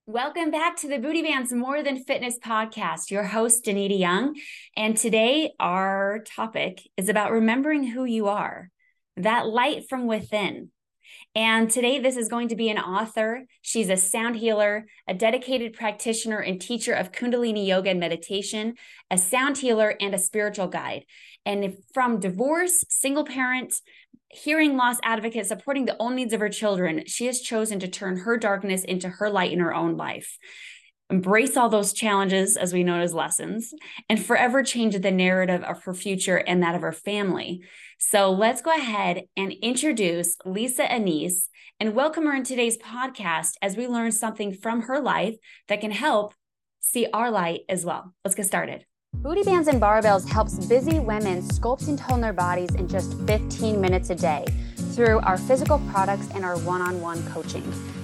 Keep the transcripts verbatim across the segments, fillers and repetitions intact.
Welcome back to the Booty Band's More Than Fitness podcast. Your host, Danita Young. And today our topic is about remembering who you are, that light from within. And today this is going to be an author. She's a sound healer, a dedicated practitioner and teacher of Kundalini yoga and meditation, a sound healer, and a spiritual guide. And from divorce, single parent, hearing loss advocate, supporting the own needs of her children, she has chosen to turn her darkness into her light in her own life. Embrace all those challenges, as we know as lessons, and forever change the narrative of her future and that of her family. So let's go ahead and introduce Lisa Anise and welcome her in today's podcast as we learn something from her life that can help see our light as well. Let's get started. Booty Bands and Barbells helps busy women sculpt and tone their bodies in just fifteen minutes a day through our physical products and our one-on-one coaching.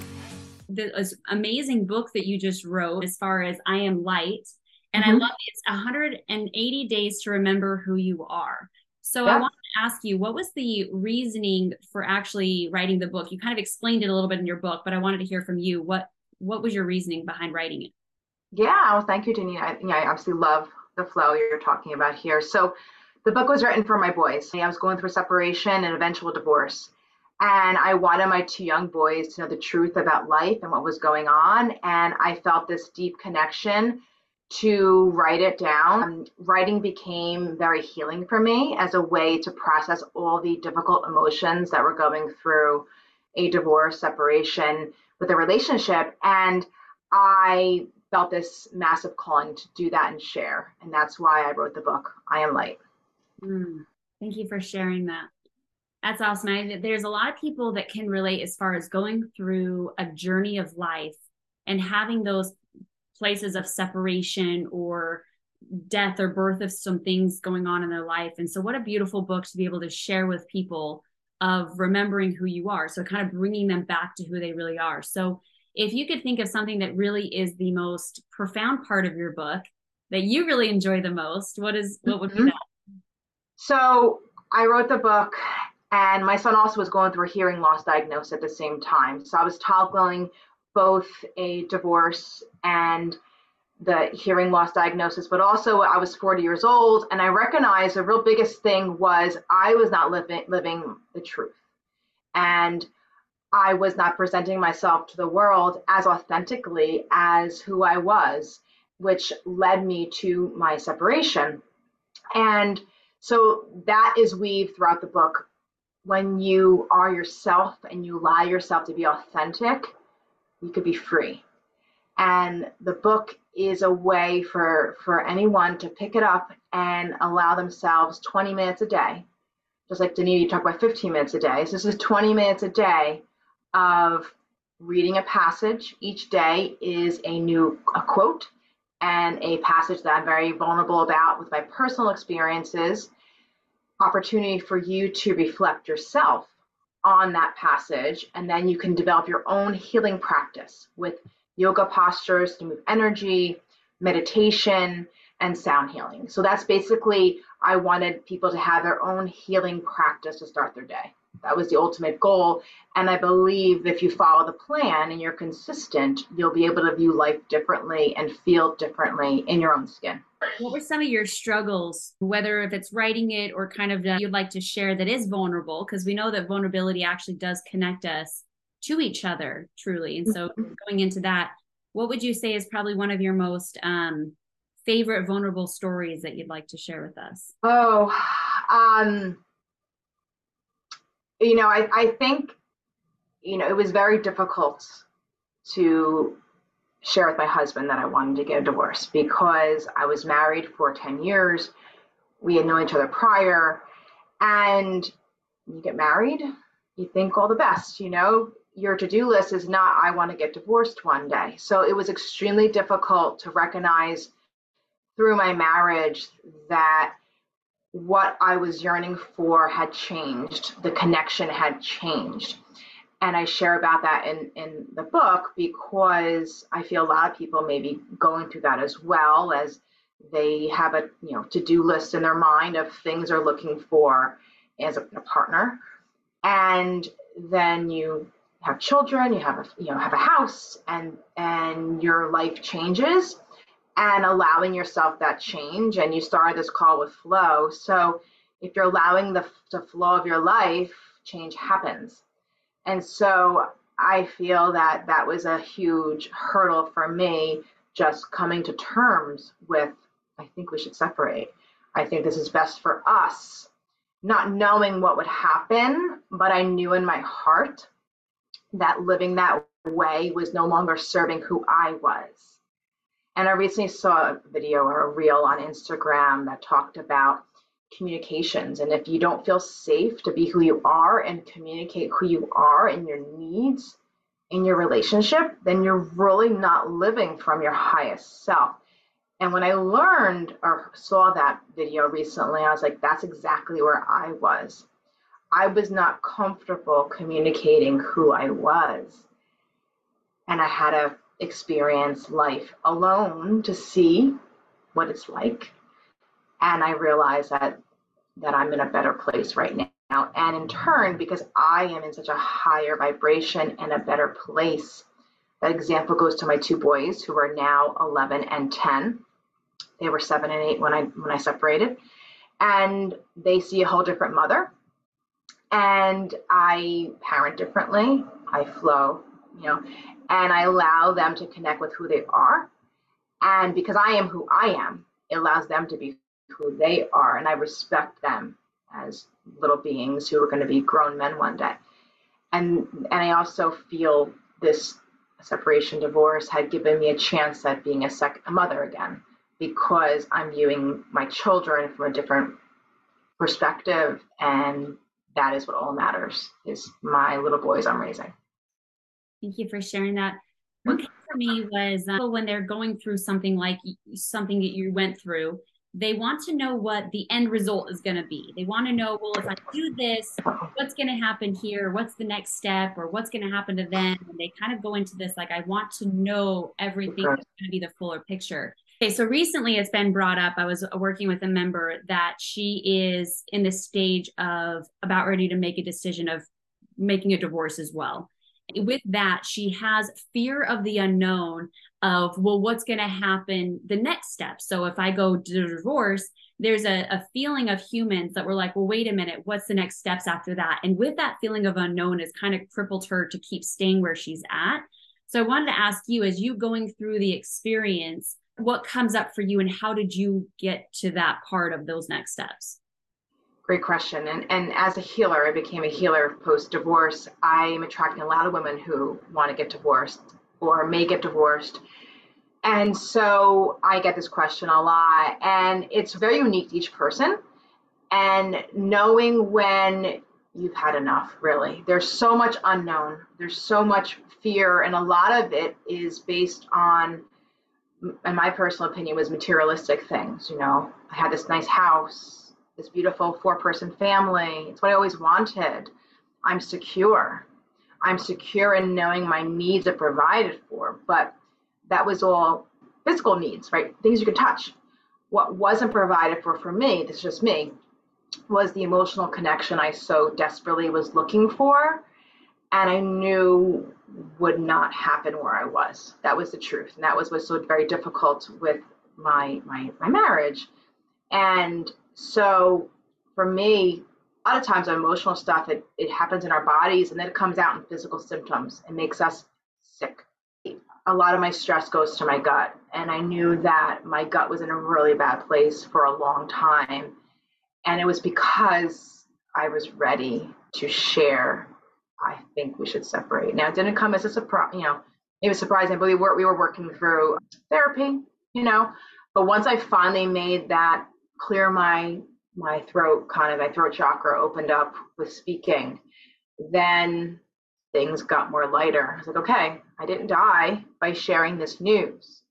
The amazing book that you just wrote as far as I Am Light. And mm-hmm. I love it. It's one hundred eighty days to remember who you are. So yeah. I wanted to ask you, what was the reasoning for actually writing the book? You kind of explained it a little bit in your book, but I wanted to hear from you. What what was your reasoning behind writing it? Yeah, well, thank you, Denise. I, yeah, I absolutely love the flow you're talking about here. So the book was written for my boys. I was going through separation and eventual divorce. And I wanted my two young boys to know the truth about life and what was going on. And I felt this deep connection to write it down. Um, writing became very healing for me as a way to process all the difficult emotions that were going through a divorce, separation with a relationship. And I felt this massive calling to do that and share. And that's why I wrote the book, I Am Light. Mm, thank you for sharing that. That's awesome. I, there's a lot of people that can relate as far as going through a journey of life and having those places of separation or death or birth of some things going on in their life. And so what a beautiful book to be able to share with people of remembering who you are. So kind of bringing them back to who they really are. So if you could think of something that really is the most profound part of your book that you really enjoy the most, what is what would mm-hmm. be that? So I wrote the book, and my son also was going through a hearing loss diagnosis at the same time. So I was toggling both a divorce and the hearing loss diagnosis, but also I was forty years old, and I recognized the real biggest thing was I was not living living the truth. And I was not presenting myself to the world as authentically as who I was, which led me to my separation. And so that is weaved throughout the book. When you are yourself and you allow yourself to be authentic, you could be free. And the book is a way for, for anyone to pick it up and allow themselves twenty minutes a day. Just like Danita, you talk about fifteen minutes a day. So this is twenty minutes a day of reading a passage. Each day is a new a quote and a passage that I'm very vulnerable about with my personal experiences. Opportunity for you to reflect yourself on that passage, and then you can develop your own healing practice with yoga postures to move energy, meditation, and sound healing. So that's basically, I wanted people to have their own healing practice to start their day. That was the ultimate goal. And I believe if you follow the plan and you're consistent, you'll be able to view life differently and feel differently in your own skin. What were some of your struggles, whether if it's writing it or kind of you'd like to share that is vulnerable? Because we know that vulnerability actually does connect us to each other truly. And so going into that, what would you say is probably one of your most um, favorite vulnerable stories that you'd like to share with us? Oh, um, you know, I, I think, you know, it was very difficult to share with my husband that I wanted to get a divorce because I was married for ten years. We had known each other prior. And you get married, you think all the best, you know, your to-do list is not, I want to get divorced one day. So it was extremely difficult to recognize through my marriage that what I was yearning for had changed. The connection had changed. And I share about that in, in the book because I feel a lot of people may be going through that as well, as they have a you know to-do list in their mind of things they're looking for as a, a partner. And then you have children, you have a, you know, have a house, and and your life changes, and allowing yourself that change. And you started this call with flow. So if you're allowing the, the flow of your life, change happens. And so I feel that that was a huge hurdle for me, just coming to terms with, I think we should separate. I think this is best for us, not knowing what would happen, but I knew in my heart that living that way was no longer serving who I was. And I recently saw a video or a reel on Instagram that talked about communications. And if you don't feel safe to be who you are and communicate who you are and your needs in your relationship, then you're really not living from your highest self. And when I learned or saw that video recently, I was like, that's exactly where I was. I was not comfortable communicating who I was. And I had to experience life alone to see what it's like. And I realized that that I'm in a better place right now. And in turn, because I am in such a higher vibration and a better place, that example goes to my two boys who are now eleven and ten. They were seven and eight when I when I separated. And they see a whole different mother. And I parent differently. I flow, you know, and I allow them to connect with who they are. And because I am who I am, it allows them to be who they are. And I respect them as little beings who are going to be grown men one day. And and I also feel this separation divorce had given me a chance at being a sec a mother again, because I'm viewing my children from a different perspective. And that is what all matters, is my little boys I'm raising. Thank you for sharing that. What came for me was uh, when they're going through something like something that you went through, they want to know what the end result is going to be. They want to know, well, if I do this, what's going to happen here? What's the next step? Or what's going to happen to them? And they kind of go into this, like, I want to know everything that's going to be the fuller picture. Okay, so recently it's been brought up. I was working with a member that she is in the stage of about ready to make a decision of making a divorce as well. With that, she has fear of the unknown of, well, what's going to happen the next step. So if I go to divorce, there's a, a feeling of humans that were like, well, wait a minute, what's the next steps after that? And with that feeling of unknown has kind of crippled her to keep staying where she's at. So I wanted to ask you, as you going through the experience, what comes up for you and how did you get to that part of those next steps? Great question. And, and as a healer, I became a healer post-divorce. I am attracting a lot of women who want to get divorced or may get divorced. And so I get this question a lot, and it's very unique to each person. And knowing when you've had enough, really. There's so much unknown. There's so much fear, and a lot of it is based on, in my personal opinion, was materialistic things. You know, I had this nice house, this beautiful four-person family. It's what I always wanted. I'm secure. I'm secure in knowing my needs are provided for, but that was all physical needs, right? Things you could touch. What wasn't provided for for me, this is just me, was the emotional connection I so desperately was looking for, and I knew would not happen where I was. That was the truth, and that was what's so very difficult with my my my marriage. And so for me, a lot of times emotional stuff, it, it happens in our bodies and then it comes out in physical symptoms. It makes us sick. A lot of my stress goes to my gut. And I knew that my gut was in a really bad place for a long time. And it was because I was ready to share, I think we should separate. Now, it didn't come as a surprise, you know, it was surprising, but we were, we were working through therapy, you know, but once I finally made that clear, my my throat, kind of my throat chakra opened up with speaking, then things got more lighter. I was like, okay, I didn't die by sharing this news.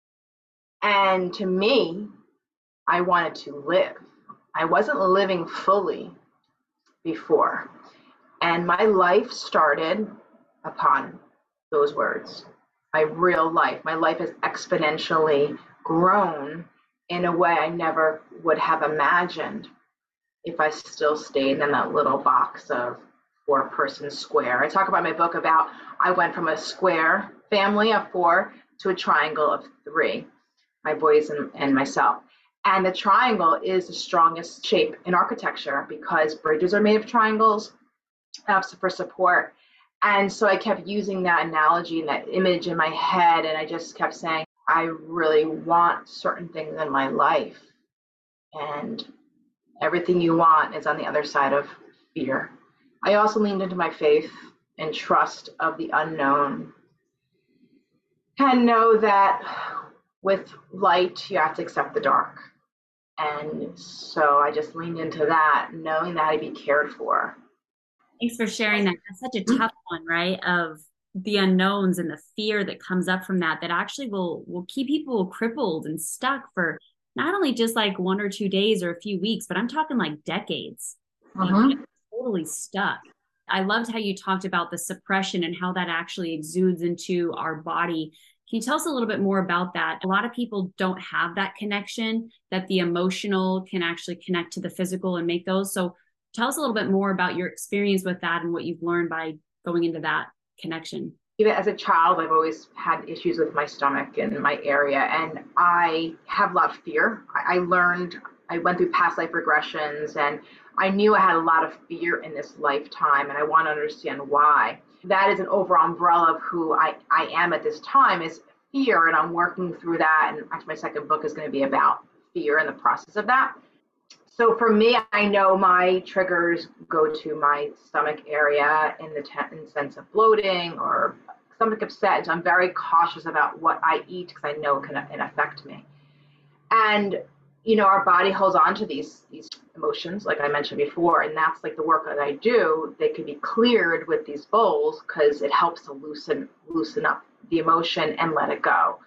And to me, I wanted to live. I wasn't living fully before. And my life started upon those words. My real life, my life has exponentially grown in a way I never would have imagined if I still stayed in that little box of four person square. I talk about in my book about I went from a square family of four to a triangle of three, my boys and, and myself. And the triangle is the strongest shape in architecture because bridges are made of triangles uh, for support. And so I kept using that analogy and that image in my head, and I just kept saying, I really want certain things in my life. And everything you want is on the other side of fear. I also leaned into my faith and trust of the unknown, and know that with light, you have to accept the dark. And so I just leaned into that, knowing that I'd be cared for. Thanks for sharing that. That's such a tough one, right? Of the unknowns and the fear that comes up from that, that actually will will keep people crippled and stuck for not only just like one or two days or a few weeks, but I'm talking like decades. Uh-huh. You get totally stuck. I loved how you talked about the suppression and how that actually exudes into our body. Can you tell us a little bit more about that? A lot of people don't have that connection, that the emotional can actually connect to the physical and make those. So tell us a little bit more about your experience with that and what you've learned by going into that connection. Even as a child, I've always had issues with my stomach and my area, and I have a lot of fear. I learned, I went through past life regressions, and I knew I had a lot of fear in this lifetime, and I want to understand why. That is an overall umbrella of who I, I am at this time, is fear, and I'm working through that. And actually, my second book is going to be about fear and the process of that. So for me, I know my triggers go to my stomach area in the te- in sense of bloating or stomach upset. So I'm very cautious about what I eat because I know it can, can affect me. And you know, our body holds on to these these emotions, like I mentioned before, and that's like the work that I do. They can be cleared with these bowls because it helps to loosen loosen up the emotion and let it go.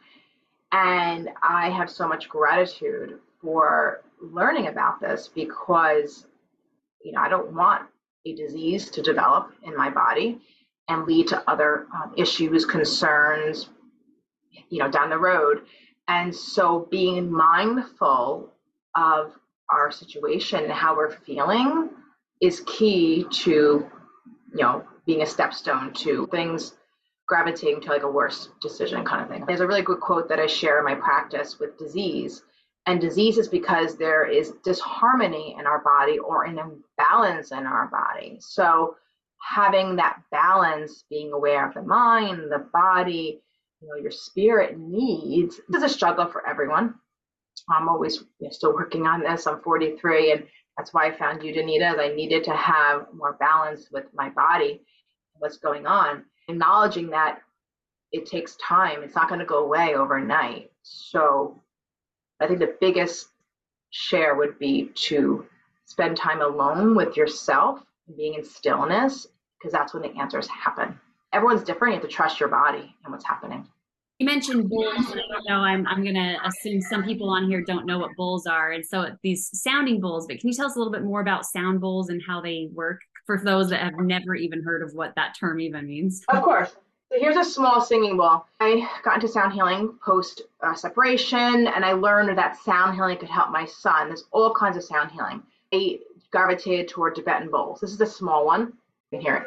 And I have so much gratitude for learning about this because, you know, I don't want a disease to develop in my body and lead to other um, issues, concerns, you know, down the road. And so being mindful of our situation and how we're feeling is key to, you know, being a stepstone to things gravitating to like a worse decision kind of thing. There's a really good quote that I share in my practice with disease. And disease is because there is disharmony in our body or an imbalance in our body. So having that balance, being aware of the mind, the body, you know, your spirit needs, this is a struggle for everyone. I'm always you know, still working on this. I'm forty-three, and that's why I found you, Danita. I needed to have more balance with my body, what's going on. Acknowledging that it takes time. It's not going to go away overnight. So I think the biggest share would be to spend time alone with yourself, being in stillness, because that's when the answers happen. Everyone's different. You have to trust your body and what's happening. You mentioned bowls. I don't know, I'm, I'm going to assume some people on here don't know what bowls are. And so these sounding bowls, but can you tell us a little bit more about sound bowls and how they work for those that have never even heard of what that term even means? Of course. So here's a small singing bowl. I got into sound healing post uh, separation, and I learned that sound healing could help my son. There's all kinds of sound healing. I gravitated toward Tibetan bowls. This is a small one. You can hear it.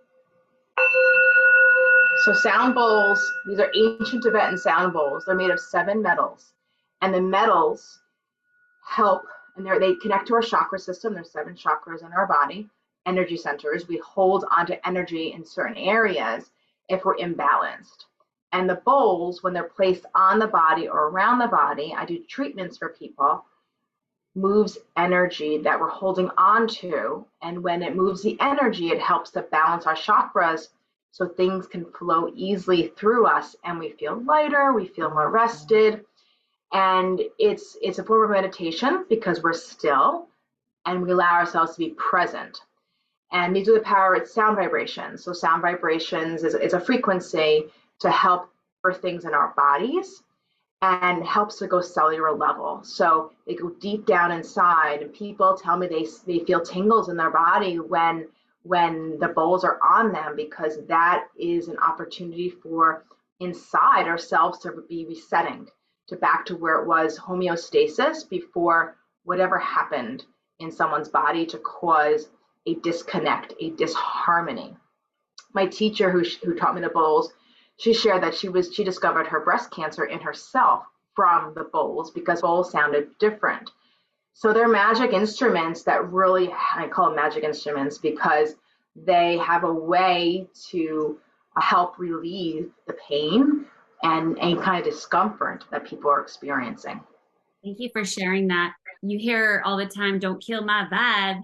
So sound bowls, these are ancient Tibetan sound bowls. They're made of seven metals, and the metals help, and they connect to our chakra system. There's seven chakras in our body, energy centers. We hold onto energy in certain areas if we're imbalanced. And the bowls, when they're placed on the body or around the body, I do treatments for people, moves energy that we're holding on to. And when it moves the energy, it helps to balance our chakras so things can flow easily through us and we feel lighter, we feel more rested. And it's it's a form of meditation because we're still and we allow ourselves to be present. And these are the power of sound vibrations. So sound vibrations is, is a frequency to help for things in our bodies and helps to go cellular level. So they go deep down inside, and people tell me they they feel tingles in their body when when the bowls are on them, because that is an opportunity for inside ourselves to be resetting to back to where it was homeostasis before whatever happened in someone's body to cause a disconnect, a disharmony. My teacher who, who taught me the bowls, she shared that she was she discovered her breast cancer in herself from the bowls because bowls sounded different. So they're magic instruments that really, I call them magic instruments because they have a way to help relieve the pain and any kind of discomfort that people are experiencing. Thank you for sharing that. You hear all the time, don't kill my vibe.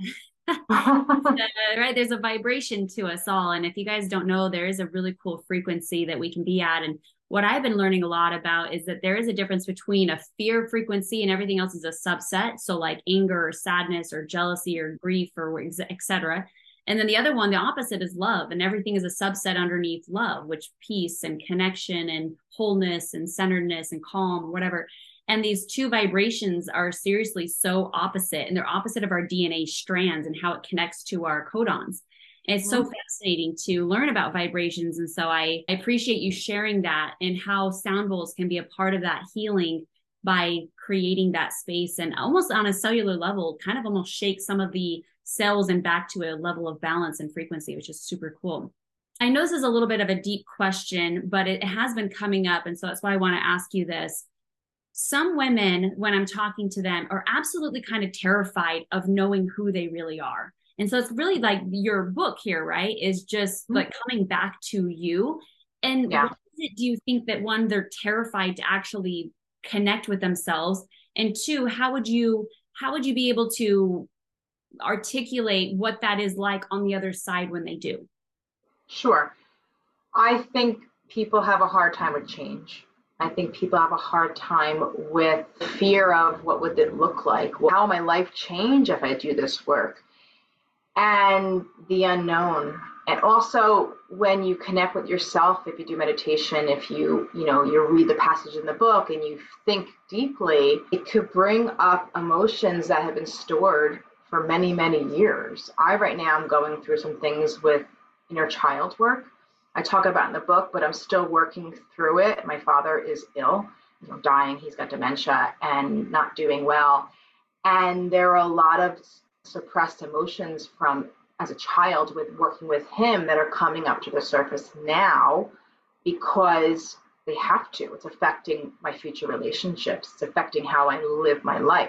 uh, right? There's a vibration to us all. And if you guys don't know, there is a really cool frequency that we can be at. And what I've been learning a lot about is that there is a difference between a fear frequency and everything else is a subset. So like anger or sadness or jealousy or grief or et cetera. And then the other one, the opposite is love. And everything is a subset underneath love, which peace and connection and wholeness and centeredness and calm or whatever. And these two vibrations are seriously so opposite, and they're opposite of our D N A strands and how it connects to our codons. And it's so fascinating to learn about vibrations. And so I, I appreciate you sharing that and how sound bowls can be a part of that healing by creating that space and almost on a cellular level, kind of almost shake some of the cells and back to a level of balance and frequency, which is super cool. I know this is a little bit of a deep question, but it has been coming up. And so that's why I want to ask you this. Some women, when I'm talking to them, are absolutely kind of terrified of knowing who they really are. And so it's really like your book here, right? Is just mm-hmm. like coming back to you. And yeah. What is it, do you think that one, they're terrified to actually connect with themselves? And two, how would you, how would you be able to articulate what that is like on the other side when they do? Sure. I think people have a hard time with change. I think people have a hard time with fear of what would it look like? How will my life change if I do this work? And the unknown. And also when you connect with yourself, if you do meditation, if you, you know, you read the passage in the book and you think deeply, it could bring up emotions that have been stored for many, many years. I right now am going through some things with inner child work. I talk about in the book, but I'm still working through it. My father is ill, you know, dying. He's got dementia and not doing well. And there are a lot of suppressed emotions from as a child with working with him that are coming up to the surface now because they have to. It's affecting my future relationships. It's affecting how I live my life.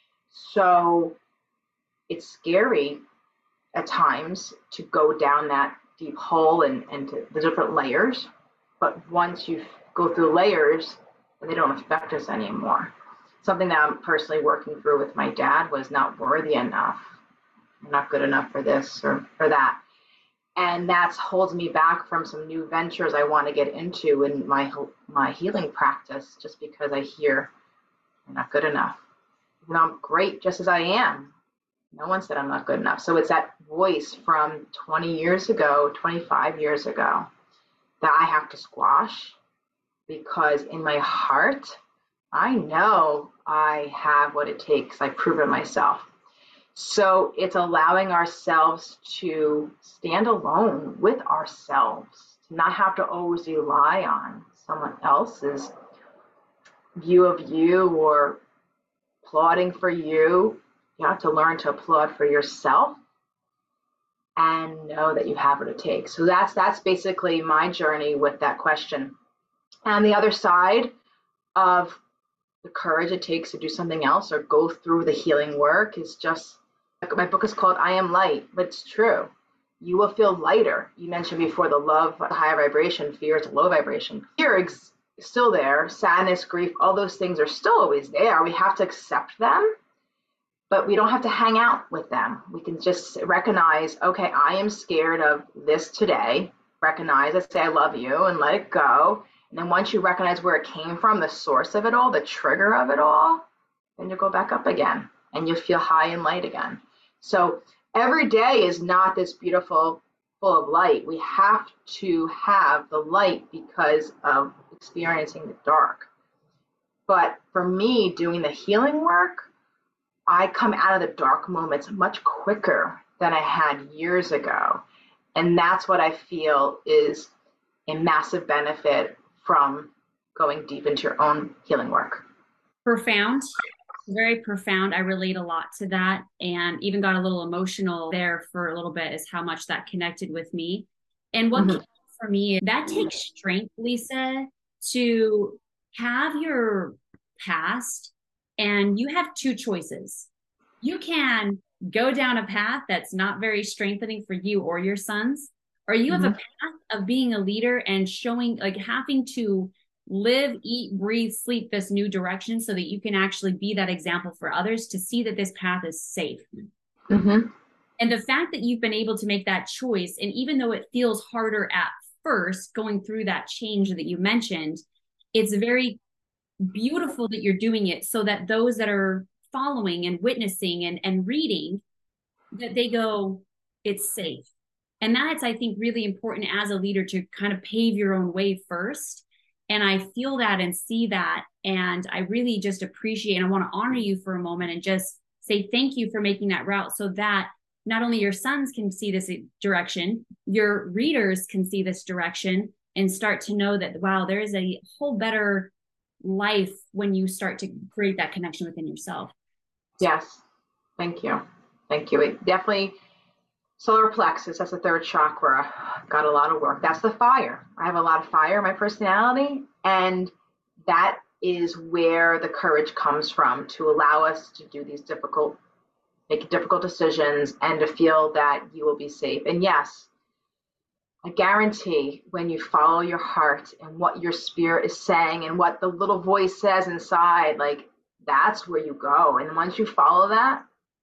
So it's scary at times to go down that deep hole and, and to the different layers. But once you go through layers, they don't affect us anymore. Something that I'm personally working through with my dad was not worthy enough. I'm not good enough for this or for that. And that holds me back from some new ventures I want to get into in my my healing practice just because I hear I'm not good enough. And I'm great just as I am. No one said I'm not good enough. So it's that voice from twenty years ago, twenty-five years ago that I have to squash because in my heart, I know I have what it takes. I've proven myself. So it's allowing ourselves to stand alone with ourselves, to not have to always rely on someone else's view of you or applauding for you. You have to learn to applaud for yourself and know that you have what it takes. So that's that's basically my journey with that question. And the other side of the courage it takes to do something else or go through the healing work is just, my book is called I Am Light, but it's true. You will feel lighter. You mentioned before the love, the higher vibration, fear is a low vibration. Fear is still there, sadness, grief, all those things are still always there. We have to accept them. But we don't have to hang out with them. We can just recognize, okay, I am scared of this today. Recognize it, say I love you and let it go. And then once you recognize where it came from, the source of it all, the trigger of it all, then you'll go back up again and you'll feel high and light again. So every day is not this beautiful, full of light. We have to have the light because of experiencing the dark. But for me, doing the healing work, I come out of the dark moments much quicker than I had years ago. And that's what I feel is a massive benefit from going deep into your own healing work. Profound. Very profound. I relate a lot to that, and even got a little emotional there for a little bit, is how much that connected with me. And what Mhm. for me, that takes strength, Lisa, to have your past, and you have two choices. You can go down a path that's not very strengthening for you or your sons, or you have a Mhm. path of being a leader and showing, like, having to live, eat, breathe, sleep this new direction so that you can actually be that example for others to see that this path is safe. Mhm. And the fact that you've been able to make that choice, and even though it feels harder at first going through that change that you mentioned, it's very beautiful that you're doing it so that those that are following and witnessing and, and reading, that they go, it's safe. And that's, I think, really important as a leader, to kind of pave your own way first. And I feel that and see that. And I really just appreciate, and I want to honor you for a moment and just say thank you for making that route, so that not only your sons can see this direction, your readers can see this direction and start to know that, wow, there is a whole better life when you start to create that connection within yourself. Yes. Thank you. Thank you. It definitely, solar plexus, that's the third chakra, got a lot of work. That's the fire. I have a lot of fire in my personality, and that is where the courage comes from, to allow us to do these difficult, make difficult decisions, and to feel that you will be safe. And yes, I guarantee when you follow your heart and what your spirit is saying and what the little voice says inside, like, that's where you go. And once you follow that,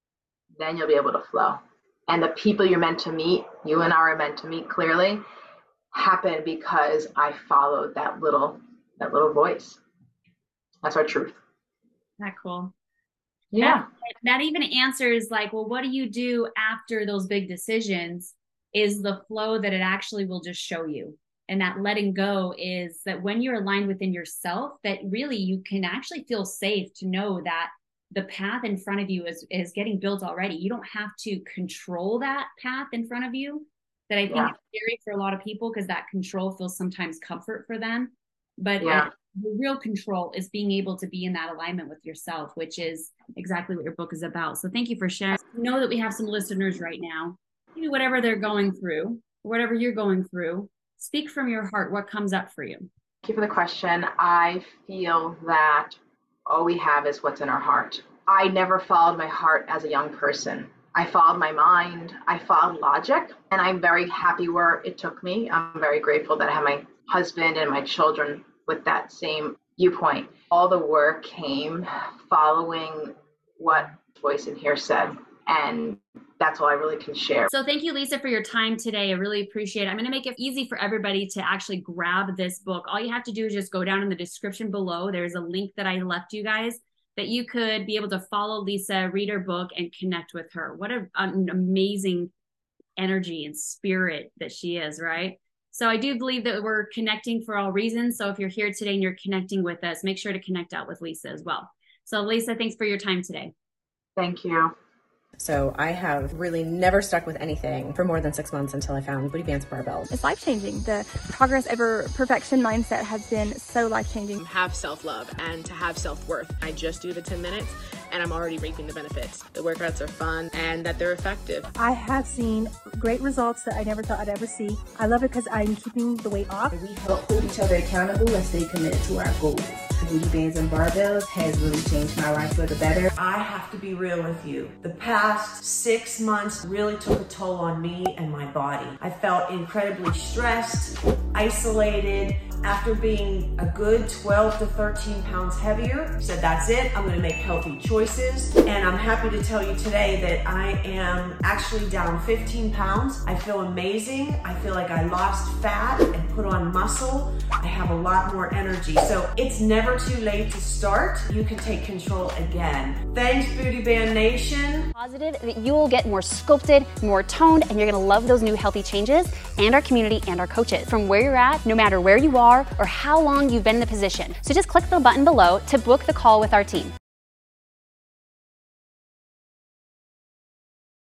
then you'll be able to flow. And the people you're meant to meet, you and I are meant to meet clearly, happen because I followed that little, that little voice. That's our truth. That cool. Yeah. That, that even answers, like, well, what do you do after those big decisions? Is the flow that it actually will just show you. And that letting go is that when you're aligned within yourself, that really you can actually feel safe to know that the path in front of you is, is getting built already. You don't have to control that path in front of you. That I think Yeah. is scary for a lot of people, because that control feels sometimes comfort for them. But Yeah. uh, the real control is being able to be in that alignment with yourself, which is exactly what your book is about. So thank you for sharing. I know that we have some listeners right now, maybe whatever they're going through, whatever you're going through, speak from your heart. What comes up for you? Thank you for the question. I feel that all we have is what's in our heart. I never followed my heart as a young person. I followed my mind. I followed logic, and I'm very happy where it took me. I'm very grateful that I have my husband and my children with that same viewpoint. All the work came following what voice in here said, and that's all I really can share. So thank you, Lisa, for your time today. I really appreciate it. I'm going to make it easy for everybody to actually grab this book. All you have to do is just go down in the description below. There's a link that I left you guys that you could be able to follow Lisa, read her book, and connect with her. What a, an amazing energy and spirit that she is, right? So I do believe that we're connecting for all reasons. So if you're here today and you're connecting with us, make sure to connect out with Lisa as well. So Lisa, thanks for your time today. Thank you. So I have really never stuck with anything for more than six months until I found Booty Bands Barbells. It's life-changing. The progress over perfection mindset has been so life-changing. Have self-love and to have self-worth. I just do the ten minutes and I'm already reaping the benefits. The workouts are fun and that they're effective. I have seen great results that I never thought I'd ever see. I love it because I'm keeping the weight off. We help hold each other accountable and stay committed to our goals. Booty Bands and Barbells has really changed my life for the better. I have to be real with you. The past six months really took a toll on me and my body. I felt incredibly stressed, isolated. After being a good twelve to thirteen pounds heavier, I said, that's it, I'm gonna make healthy choices. And I'm happy to tell you today that I am actually down fifteen pounds. I feel amazing. I feel like I lost fat and put on muscle. I have a lot more energy. So it's never too late to start. You can take control again. Thanks, Booty Band Nation. Positive that you will get more sculpted, more toned, and you're gonna love those new healthy changes, and our community and our coaches. From where you're at, no matter where you are or how long you've been in the position. So just click the button below to book the call with our team.